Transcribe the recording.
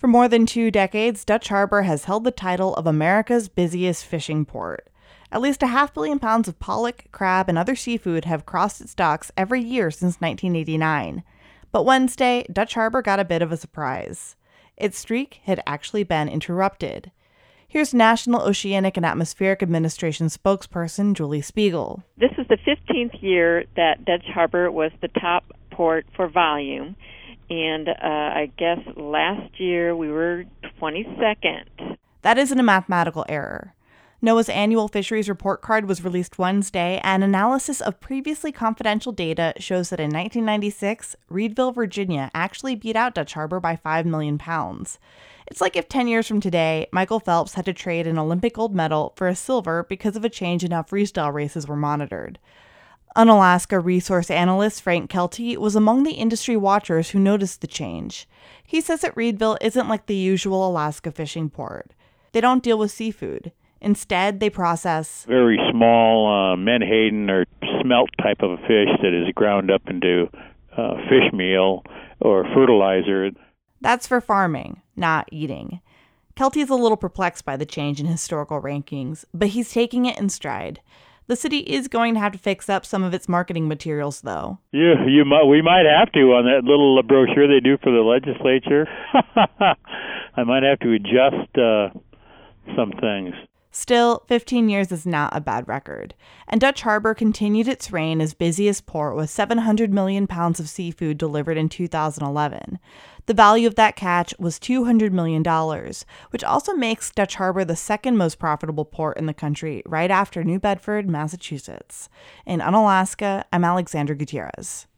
For more than 2 decades, Dutch Harbor has held the title of America's busiest fishing port. At least 500 million pounds of pollock, crab, and other seafood have crossed its docks every year since 1989. But Wednesday, Dutch Harbor got a bit of a surprise. Its streak had actually been interrupted. Here's National Oceanic and Atmospheric Administration spokesperson Julie Spiegel. This is the 15th year that Dutch Harbor was the top port for volume, and I guess last year we were 22nd. That isn't a mathematical error. NOAA's annual fisheries report card was released Wednesday, and analysis of previously confidential data shows that in 1996, Reedville, Virginia actually beat out Dutch Harbor by 5 million pounds. It's like if 10 years from today, Michael Phelps had to trade an Olympic gold medal for a silver because of a change in how freestyle races were monitored. Unalaska resource analyst Frank Kelty was among the industry watchers who noticed the change. He says that Reedville isn't like the usual Alaska fishing port. They don't deal with seafood. Instead, they process very small menhaden or smelt type of a fish that is ground up into fish meal or fertilizer. That's for farming, not eating. Kelty's a little perplexed by the change in historical rankings, but he's taking it in stride. The city is going to have to fix up some of its marketing materials, though. Yeah, we might have to on that little brochure they do for the legislature. I might have to adjust some things. Still, 15 years is not a bad record, and Dutch Harbor continued its reign as busiest port with 700 million pounds of seafood delivered in 2011. The value of that catch was $200 million, which also makes Dutch Harbor the second most profitable port in the country, right after New Bedford, Massachusetts. In Unalaska, I'm Alexandra Gutierrez.